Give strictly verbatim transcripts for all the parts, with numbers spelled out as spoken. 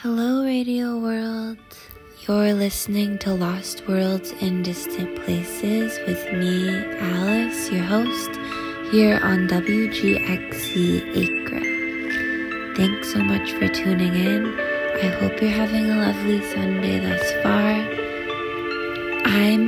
Hello, Radio World. You're listening to Lost Worlds in Distant Places with me, Alice, your host, here on W G X C Acra. Thanks so much for tuning in. I hope you're having a lovely Sunday thus far. I'm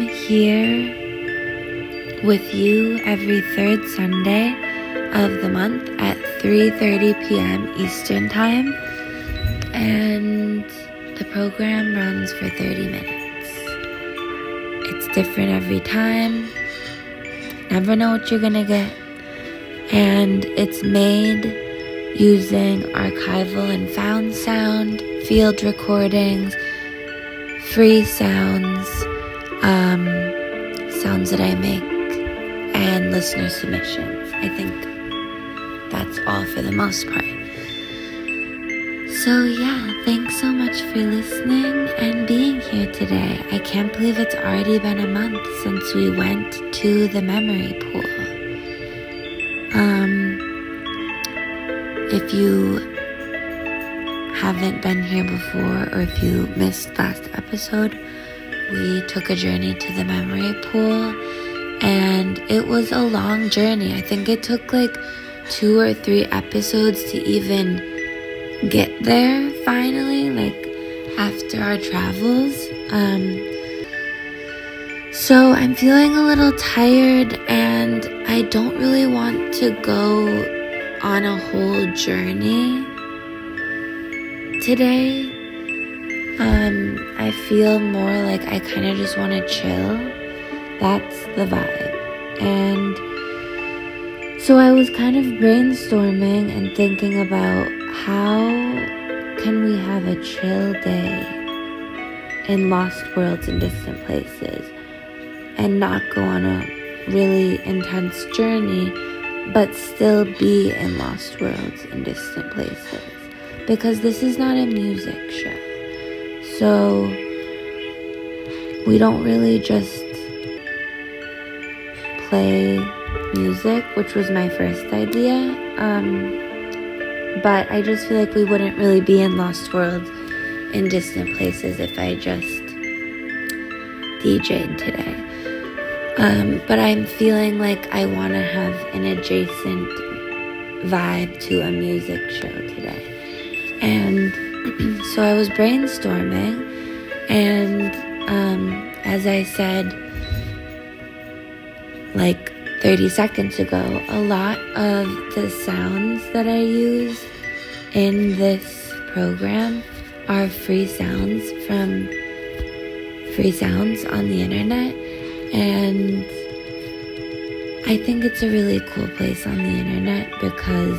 here with you every third Sunday of the month at three thirty p.m. Eastern Time. And the program runs for thirty minutes. It's different every time. Never know what you're gonna get. And it's made using archival and found sound, field recordings, free sounds, um, sounds that I make, and listener submissions. I think that's all for the most part. So yeah, thanks so much for listening and being here today. I can't believe it's already been a month since we went to the memory pool. Um, if you haven't been here before, or if you missed last episode, we took a journey to the memory pool, and it was a long journey. I think it took like two or three episodes to even get there finally, like after our travels. Um, so I'm feeling a little tired, and I don't really want to go on a whole journey today. Um, I feel more like I kind of just want to chill. That's the vibe. And so I was kind of brainstorming and thinking about how can we have a chill day in Lost Worlds in Distant Places and not go on a really intense journey, but still be in Lost Worlds in Distant Places, because this is not a music show. So we don't really just play music, which was my first idea. Um, But I just feel like we wouldn't really be in Lost Worlds in Distant Places if I just D J'd today. Um, but I'm feeling like I want to have an adjacent vibe to a music show today. And so I was brainstorming, and um, as I said, like thirty seconds ago, a lot of the sounds that I use in this program are free sounds from free sounds on the internet, and I think it's a really cool place on the internet because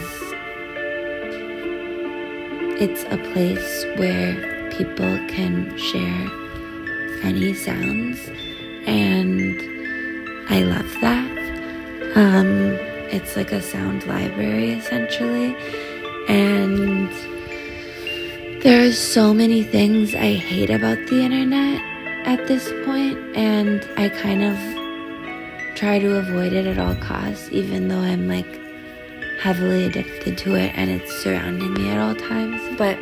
it's a place where people can share any sounds, and I love that. Um, it's like a sound library, essentially, and there are so many things I hate about the internet at this point, and I kind of try to avoid it at all costs, even though I'm like heavily addicted to it and it's surrounding me at all times. But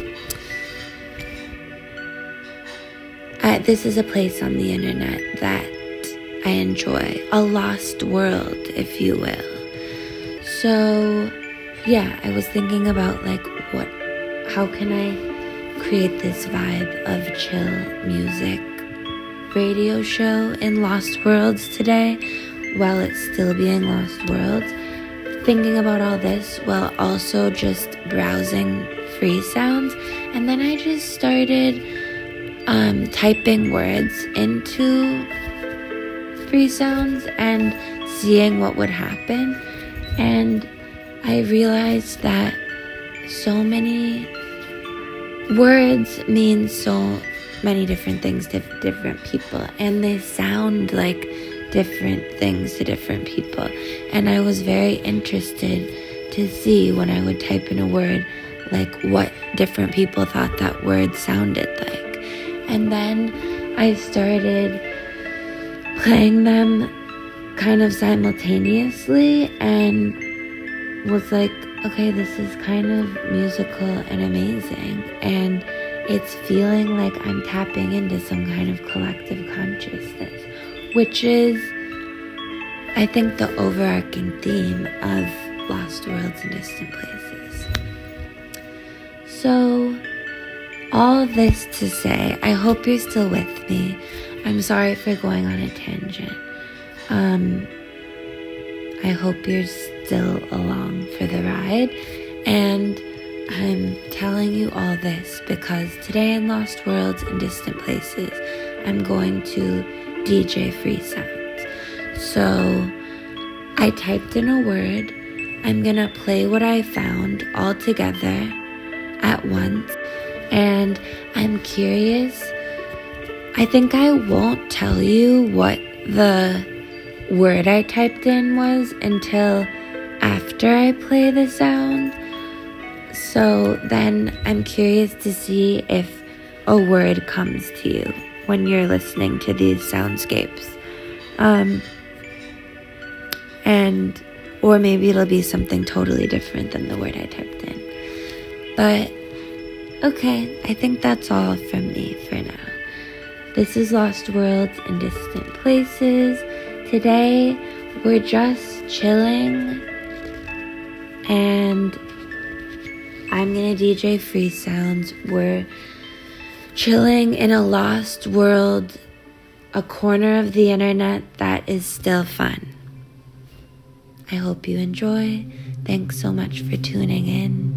I, this is a place on the internet that I enjoy, a lost world, if you will. So yeah, I was thinking about like what, how can I create this vibe of chill music radio show in Lost Worlds today while it's still being Lost Worlds. Thinking about all this while also just browsing free sounds, and then I just started um, typing words into free sounds and seeing what would happen. And I realized that so many words mean so many different things to different people, and they sound like different things to different people. And I was very interested to see when I would type in a word, like what different people thought that word sounded like. And then I started playing them kind of simultaneously and was like, okay, this is kind of musical and amazing. And it's feeling like I'm tapping into some kind of collective consciousness, which is, I think, the overarching theme of Lost Worlds and Distant Places. So, all this to say, I hope you're still with me. I'm sorry for going on a tangent. Um, I hope you're still along for the ride. And I'm telling you all this because today in Lost Worlds and Distant Places, I'm going to D J free sounds. So I typed in a word. I'm gonna play what I found all together at once. And I'm curious. I think I won't tell you what the word I typed in was until after I play the sound. So then I'm curious to see if a word comes to you when you're listening to these soundscapes. Um, and, or maybe it'll be something totally different than the word I typed in. But, okay, I think that's all from me for now. This is Lost Worlds and Distant Places. Today, we're just chilling, and I'm gonna D J free sounds. We're chilling in a lost world, a corner of the internet that is still fun. I hope you enjoy. Thanks so much for tuning in.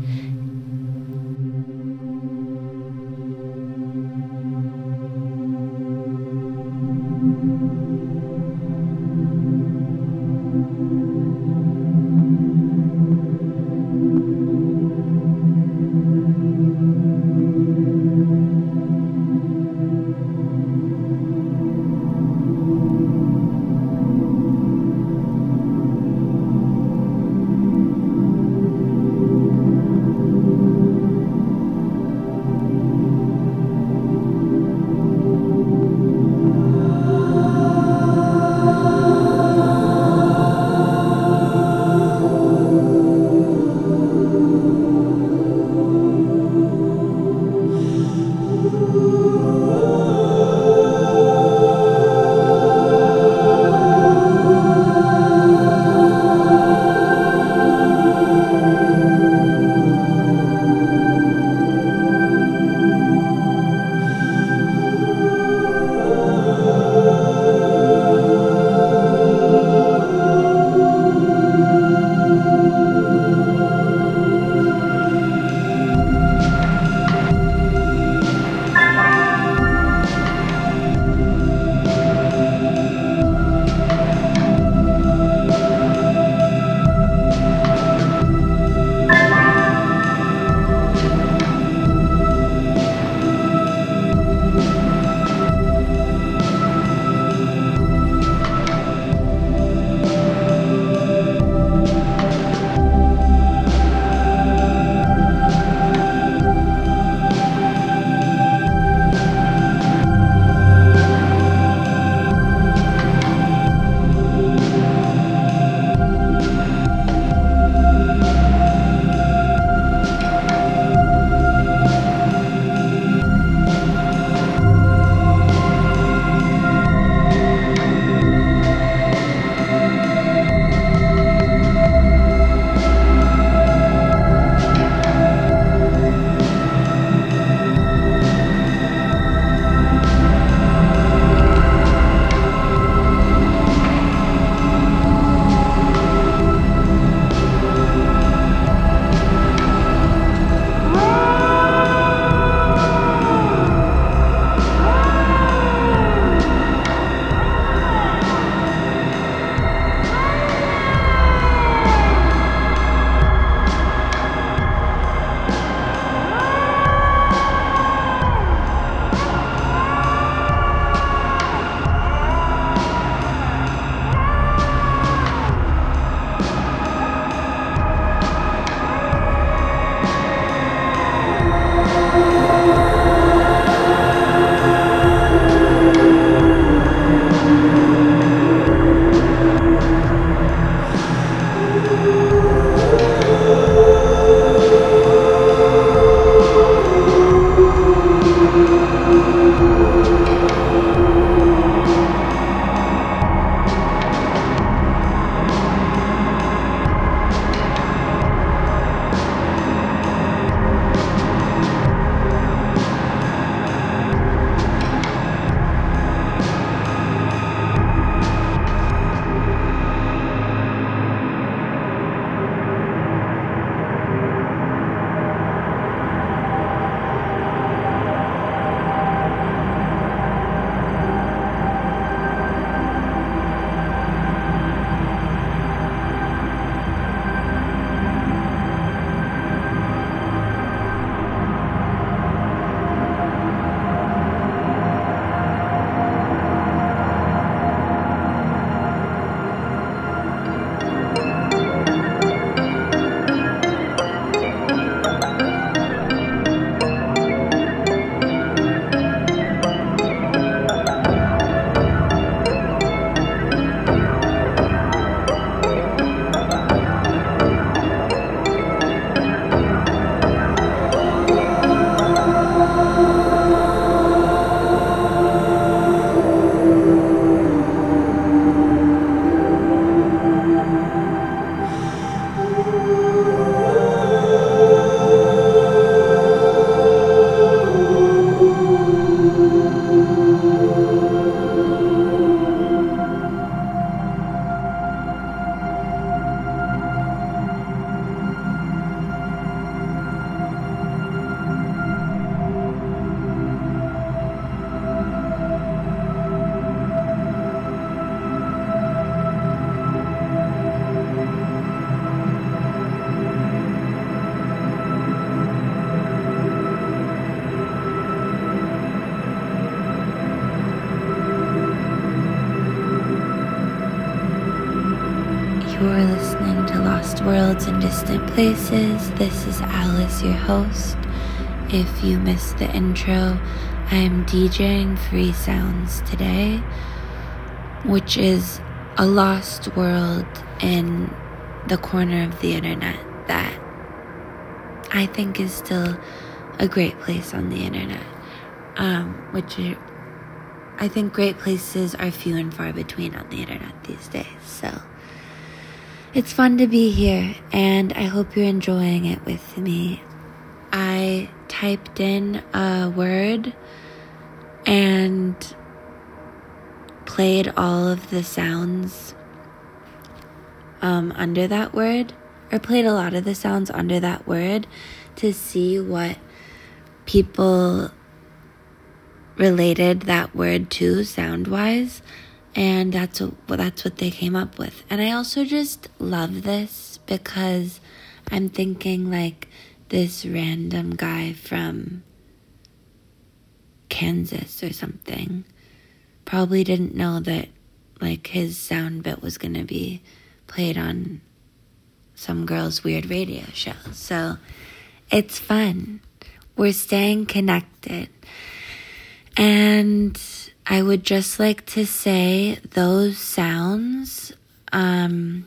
Lost Worlds in Distant Places. This is Alice, your host. If you missed the intro, I am DJing Free Sounds today, which is a lost world in the corner of the internet that I think is still a great place on the internet, um, which are, I think great places are few and far between on the internet these days, so it's fun to be here, and I hope you're enjoying it with me. I typed in a word and played all of the sounds um, under that word, or played a lot of the sounds under that word to see what people related that word to sound-wise, and that's what, well, that's what they came up with. And I also just love this because I'm thinking like this random guy from Kansas or something probably didn't know that like his sound bit was gonna be played on some girl's weird radio show. So it's fun. We're staying connected. And I would just like to say those sounds um,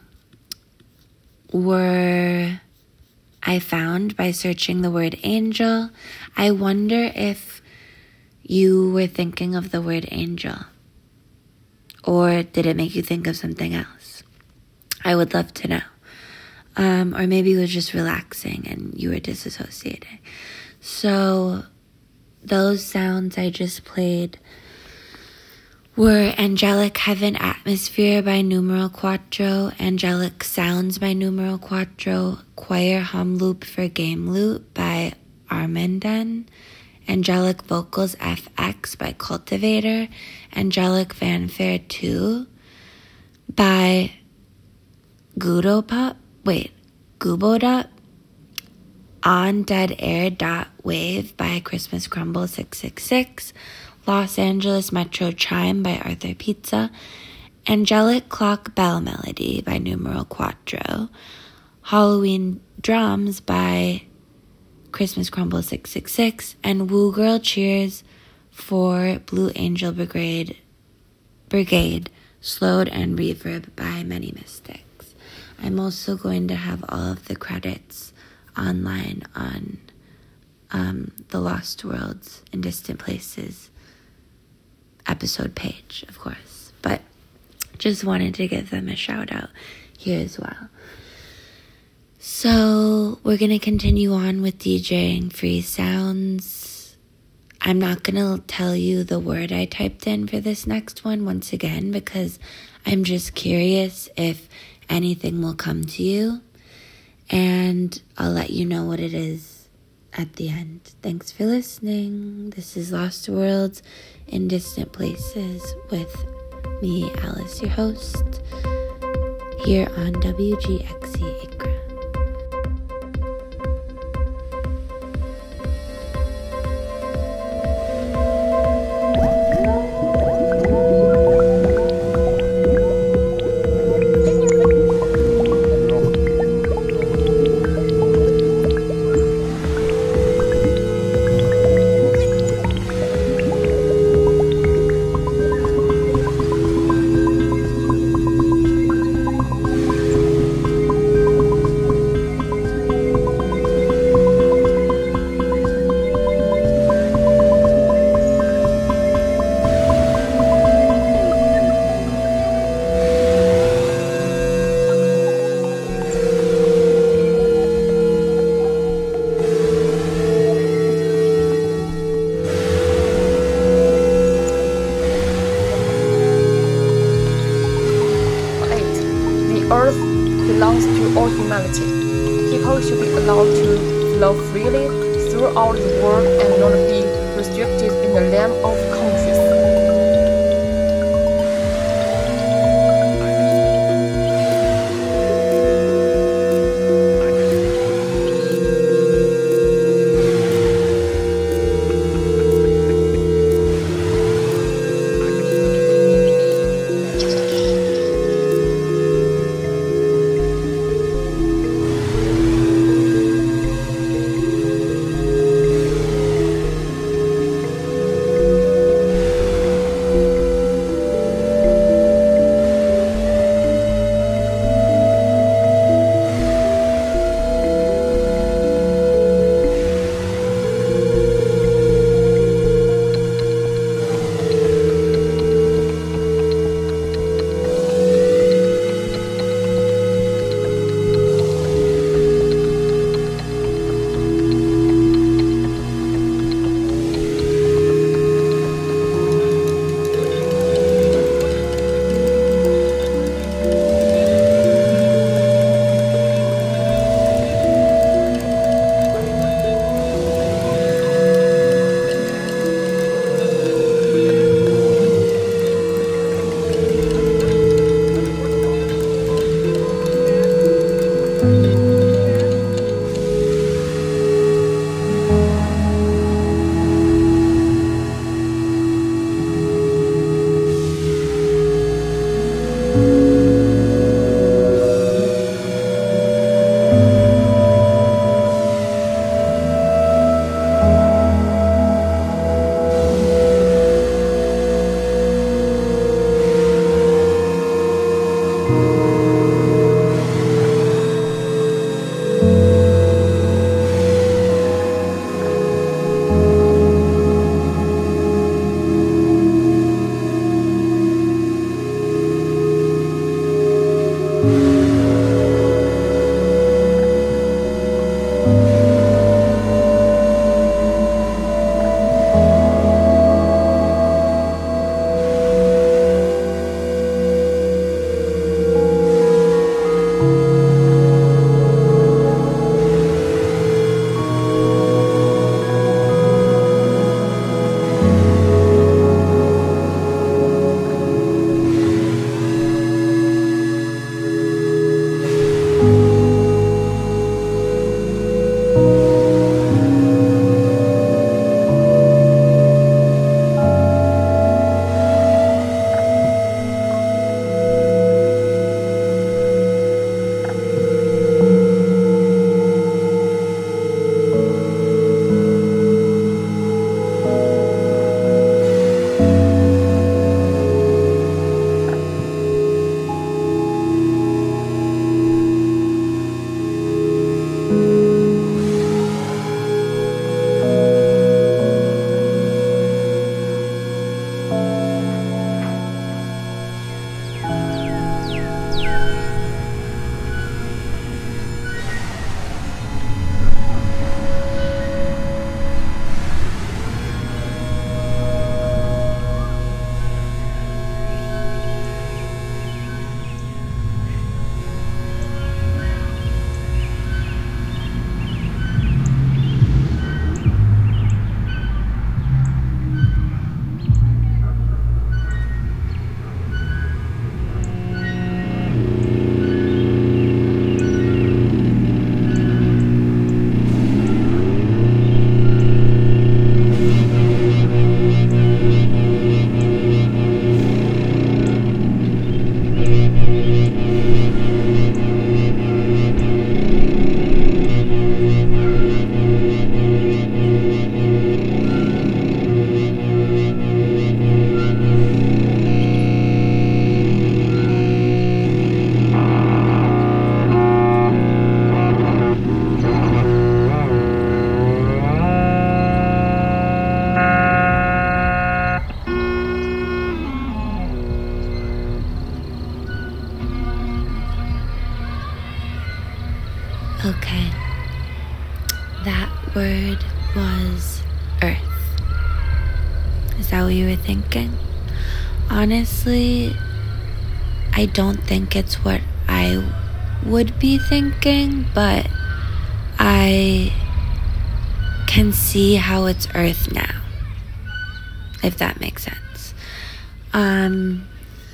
were I found by searching the word angel. I wonder if you were thinking of the word angel, or did it make you think of something else? I would love to know. Um, or maybe it was just relaxing and you were disassociating. So those sounds I just played were Angelic Heaven Atmosphere by Numero Quattro, Angelic Sounds by Numero Quattro, Choir Hum Loop for Game Loop by Armanden, Angelic Vocals F X by Cultivator, Angelic Fanfare two by Gudopop, wait, Gubodop, On Dead Air Dot Wave by Christmas Crumble six six six, Los Angeles Metro Chime by Arthur Pizza, Angelic Clock Bell Melody by Numero Quattro, Halloween Drums by Christmas Crumble six six six, and Woo Girl Cheers for Blue Angel Brigade, Brigade Slowed and Reverb by Many Mystics. I'm also going to have all of the credits online on um, the Lost Worlds in Distant Places episode page, of course, but just wanted to give them a shout out here as well. So we're going to continue on with DJing Free Sounds. I'm not going to tell you the word I typed in for this next one once again, because I'm just curious if anything will come to you, and I'll let you know what it is at the end. Thanks for listening. This is Lost Worlds in Distant Places with me, Alice, your host, here on W G X E Ikra. Earth belongs to all humanity. People should be allowed to flow freely throughout the world and not be restricted in the name of countries. that what you were thinking? Honestly, I don't think it's what I would be thinking, but I can see how it's Earth now, if that makes sense. Um,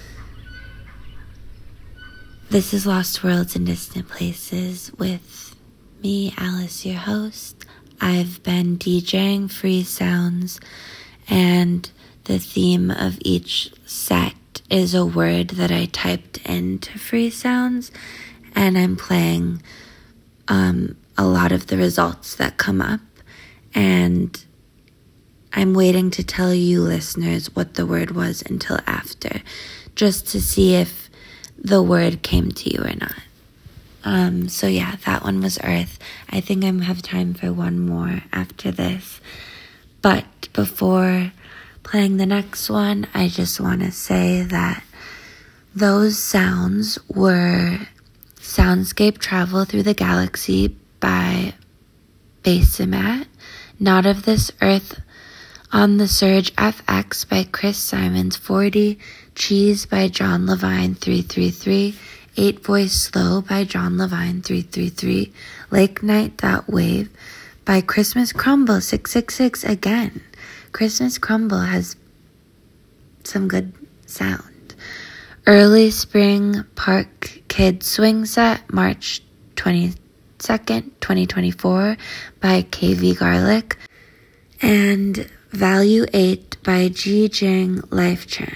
this is Lost Worlds and Distant Places with me, Alice, your host. I've been DJing free sounds, and the theme of each set is a word that I typed into free sounds, and I'm playing um, a lot of the results that come up, and I'm waiting to tell you listeners what the word was until after, just to see if the word came to you or not. Um, so yeah, that one was Earth. I think I have time for one more after this. But before playing the next one, I just want to say that those sounds were Soundscape Travel Through the Galaxy by Basemat, Not of This Earth on the Surge F X by Chris Simons forty, Cheese by John Levine three three three, Eight Voice Slow by John Levine three three three, Lake Night Wave by Christmas Crumble six six six again. Christmas Crumble has some good sound. Early Spring Park Kid Swing Set, March twenty-second, twenty twenty-four by K V Garlic. And Value eight by Ji Jing Life Churn.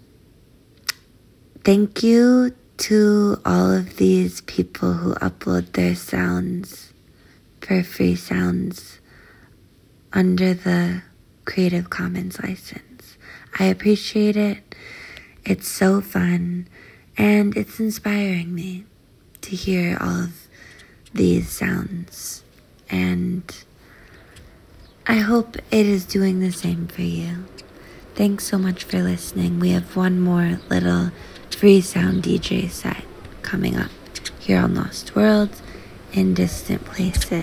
Thank you to all of these people who upload their sounds for free sounds under the Creative Commons license. I appreciate it. It's so fun, and it's inspiring me to hear all of these sounds, and I hope it is doing the same for you. Thanks so much for listening. We have one more little free sound D J set coming up here on Lost Worlds in Distant Places.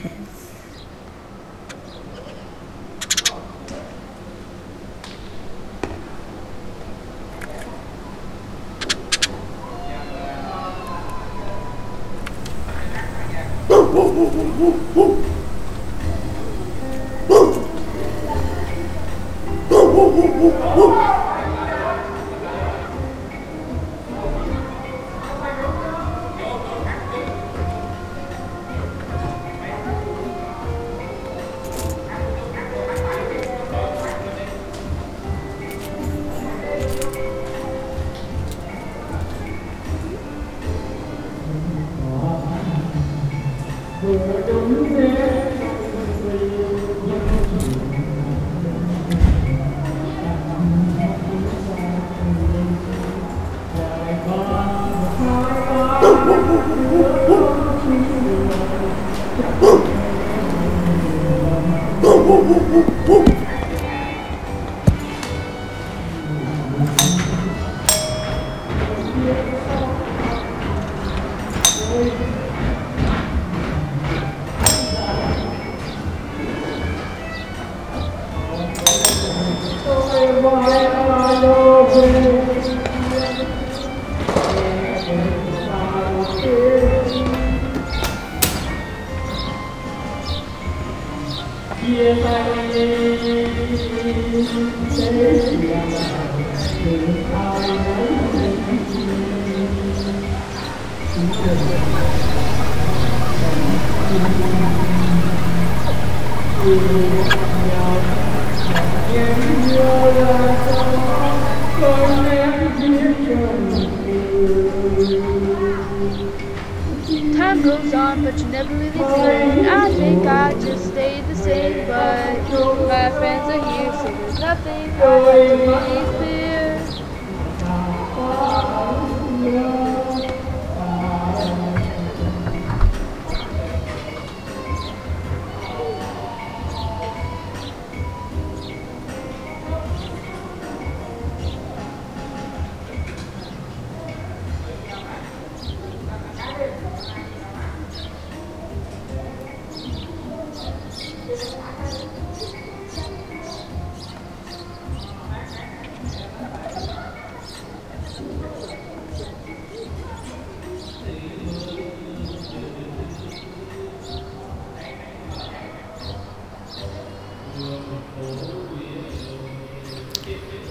Time goes on, but you never really feel it. I think I just stayed the same, but my friends are here, so there's nothing I have to really fear.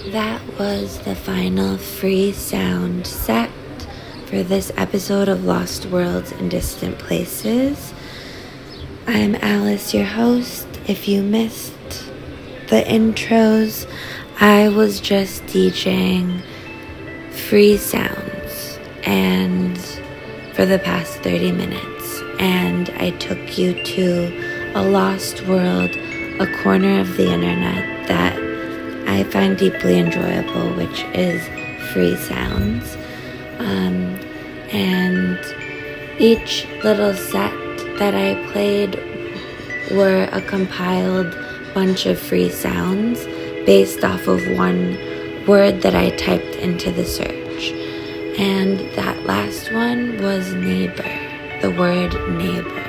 that was the final free sound set for this episode of Lost Worlds and Distant Places. I'm Alice, your host. If you missed the intros, I was just DJing free sounds and for the past thirty minutes, and I took you to a lost world, a corner of the internet that I find deeply enjoyable, which is free sounds. Um, and each little set that I played were a compiled bunch of free sounds based off of one word that I typed into the search. And that last one was neighbor, the word neighbor.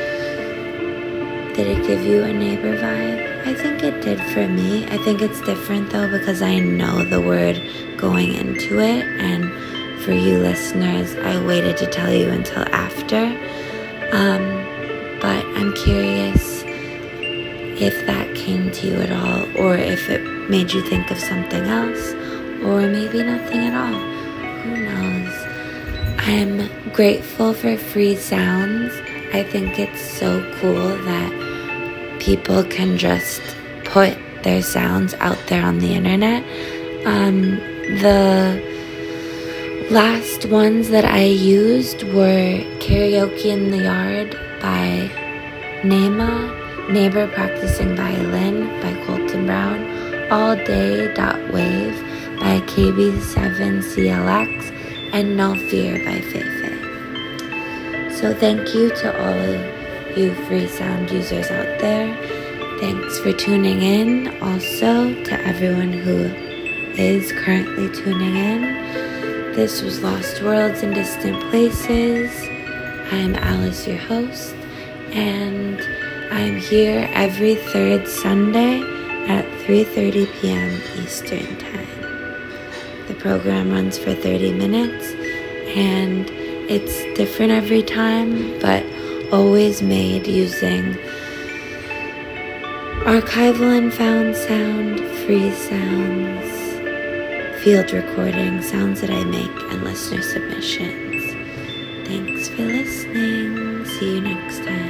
Did it give you a neighbor vibe? I think it did for me. I think it's different though because I know the word going into it, and for you listeners, I waited to tell you until after. Um, but I'm curious if that came to you at all, or if it made you think of something else, or maybe nothing at all. Who knows? I'm grateful for free sounds. I think it's so cool that people can just put their sounds out there on the internet. Um, the last ones that I used were Karaoke in the Yard by Nema, Neighbor Practicing Violin by Colton Brown, All Day Wave by K B seven C L X, and No Fear by Feifei. So thank you to all of you free sound users out there. Thanks for tuning in. Also to everyone who is currently tuning in. This was Lost Worlds and Distant Places. I'm Alice, your host, and I'm here every third Sunday at three thirty p.m. Eastern Time. The program runs for thirty minutes, and it's different every time, but always made using archival and found sound, free sounds, field recording, sounds that I make, and listener submissions. Thanks for listening. See you next time.